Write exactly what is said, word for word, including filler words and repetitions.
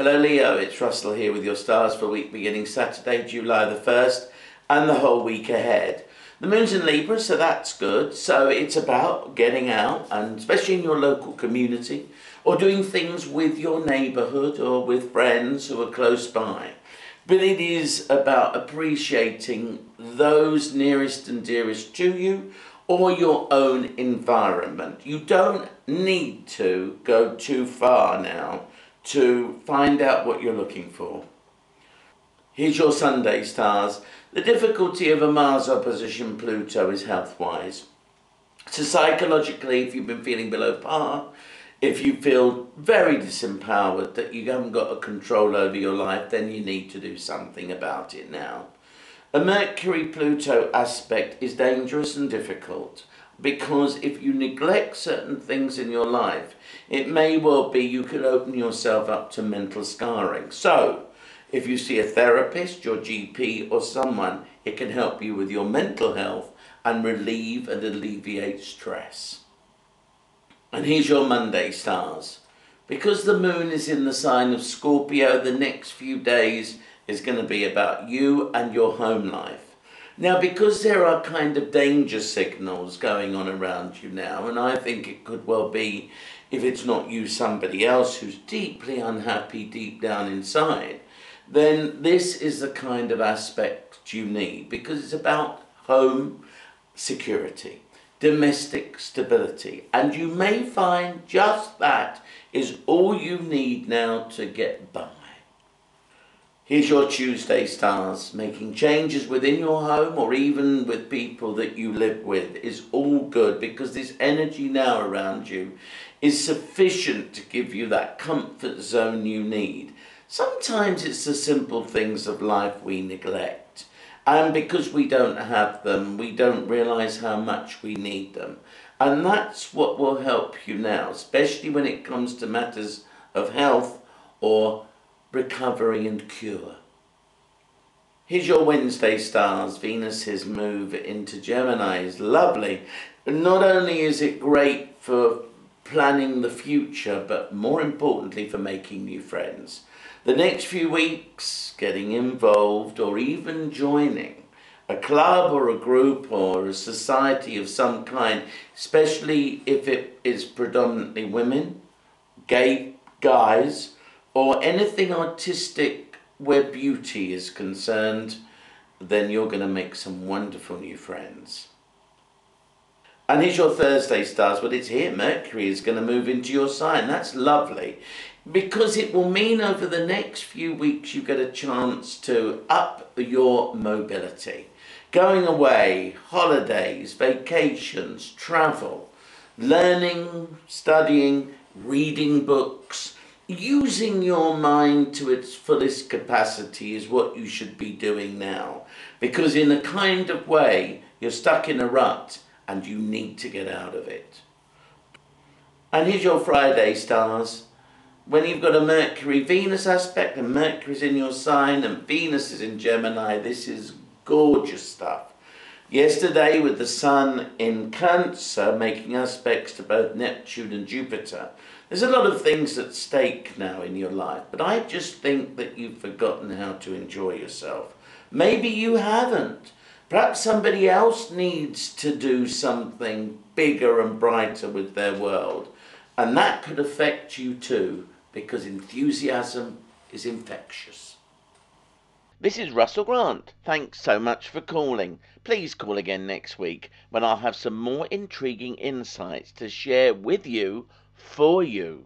Hello Leo, it's Russell here with your stars for week beginning Saturday, July the first and the whole week ahead. The moon's in Libra, so that's good. So it's about getting out, and especially in your local community, or doing things with your neighbourhood or with friends who are close by. But it is about appreciating those nearest and dearest to you or your own environment. You don't need to go too far now to find out what you're looking for. Here's your Sunday stars. The difficulty of a Mars opposition Pluto is health-wise. So psychologically, if you've been feeling below par, if you feel very disempowered, that you haven't got a control over your life, then you need to do something about it now. A Mercury-Pluto aspect is dangerous and difficult, because if you neglect certain things in your life, it may well be you could open yourself up to mental scarring. So, if you see a therapist, your G P or someone, it can help you with your mental health and relieve and alleviate stress. And here's your Monday stars. Because the moon is in the sign of Scorpio, the next few days is going to be about you and your home life. Now, because there are kind of danger signals going on around you now, and I think it could well be, if it's not you, somebody else who's deeply unhappy deep down inside, then this is the kind of aspect you need, because it's about home security, domestic stability, and you may find just that is all you need now to get by. Here's your Tuesday stars. Making changes within your home or even with people that you live with is all good, because this energy now around you is sufficient to give you that comfort zone you need. Sometimes it's the simple things of life we neglect, and because we don't have them, we don't realize how much we need them. And that's what will help you now, especially when it comes to matters of health or recovery and cure. Here's your Wednesday stars. Venus's move into Gemini is lovely. Not only is it great for planning the future, but more importantly for making new friends. The next few weeks, getting involved or even joining a club or a group or a society of some kind, especially if it is predominantly women, gay guys, or anything artistic where beauty is concerned, then you're going to make some wonderful new friends. And here's your Thursday stars. Well, it's here. Mercury is going to move into your sign. That's lovely, because it will mean over the next few weeks you get a chance to up your mobility. Going away, holidays, vacations, travel, learning, studying, reading books. Using your mind to its fullest capacity is what you should be doing now, because in a kind of way you're stuck in a rut and you need to get out of it. And here's your Friday stars. When you've got a Mercury-Venus aspect, and Mercury's in your sign and Venus is in Gemini, this is gorgeous stuff. Yesterday, with the Sun in Cancer making aspects to both Neptune and Jupiter, there's a lot of things at stake now in your life, but I just think that you've forgotten how to enjoy yourself. Maybe you haven't. Perhaps somebody else needs to do something bigger and brighter with their world, and that could affect you too, because enthusiasm is infectious. This is Russell Grant. Thanks so much for calling. Please call again next week when I'll have some more intriguing insights to share with you, for you.